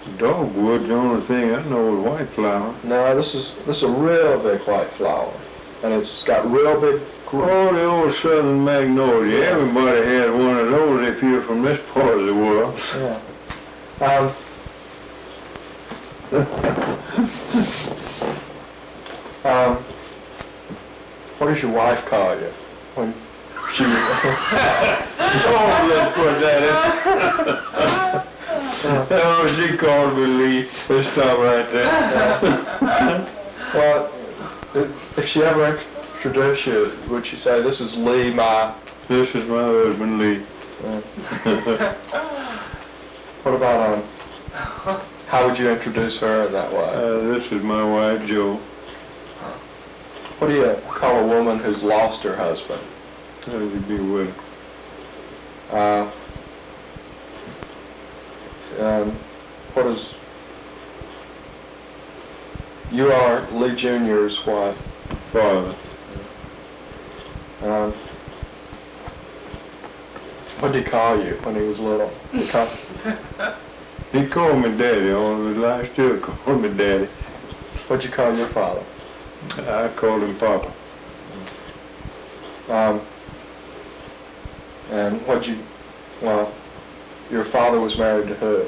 Dogwood, the only thing I know is white flower. No, this is a real big white flower, and it's got real big. Oh, the old southern magnolia. Yeah. Everybody had one of those if you're from this part of the world. Yeah. What does your wife call you when she? Oh, let's put that in. Oh, she called me Lee. Let's stop right there. Well, if she ever introduced you, would she say, "This is Lee, my"? This is my husband, Lee. What about how would you introduce her in that way? This is my wife, Joe. What do you call a woman who's lost her husband? How does he be with What is? You are Lee Jr.'s wife. father? What did he call you when he was little? He called me Daddy all his life. Still called me Daddy. What'd you call your father? I called him Papa. And your father was married to who?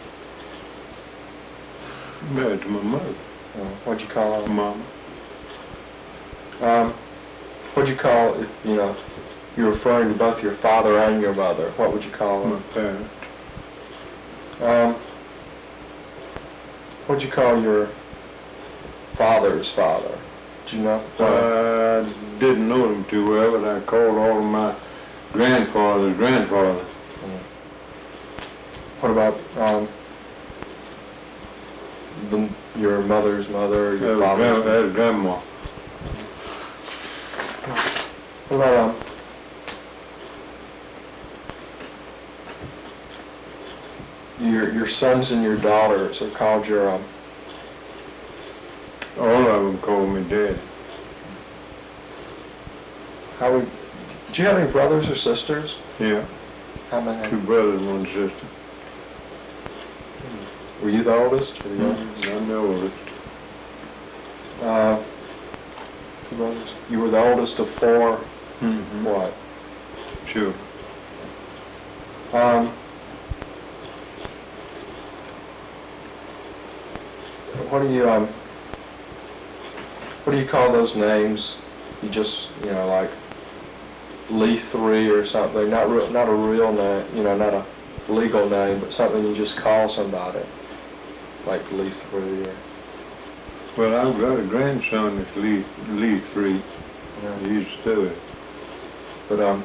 Married to my mother. What'd you call her? Mama. What'd you call, if you're referring to both your father and your mother, what would you call My them? parents. What'd you call your father's father? Do you know? I didn't know them too well, but I called all of my grandfather's grandfather. What about your mother's mother, your father's mother? That's grandma. What about your sons and your daughters are called your All of them called me Daddy. do you have any brothers or sisters? Yeah. How many? 2 brothers, 1 sister. Were you the oldest or the youngest? I'm the oldest. 2 brothers. You were the oldest of 4. Mm-hmm. What? Sure. What do you call those names? You just like Lee 3 or something. Not a real name. Not a legal name, but something you just call somebody. Like Lee 3 or. Well, I've got a grandson that's Lee 3. Yeah. He's 3rd. But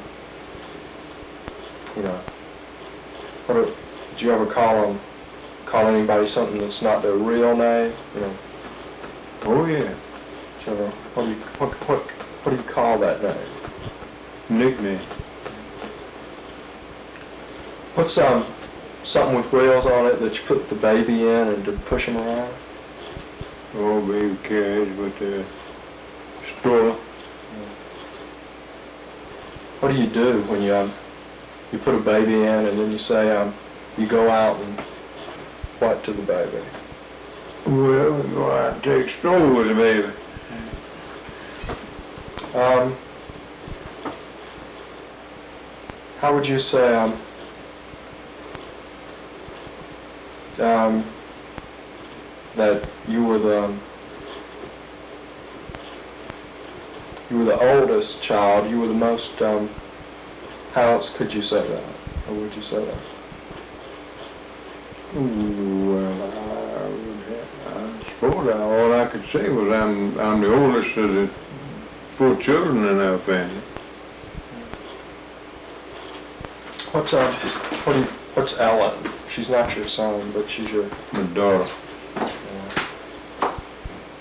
do you ever call anybody something that's not their real name? Oh yeah. Do you ever, what do you call that name? Nickname. What's something with wheels on it that you put the baby in and to push him around? Oh, baby carriage with the stroller. What do you do when you put a baby in and then you say you go out and what to the baby? Well, we go out and take a stroll with the baby. How would you say that you were the oldest child, you were the most, how else could you say that? Or would you say that? Well, I suppose all I could say was I'm the oldest of the 4 children in our family. What's Ellen? She's not your son, but she's your My daughter.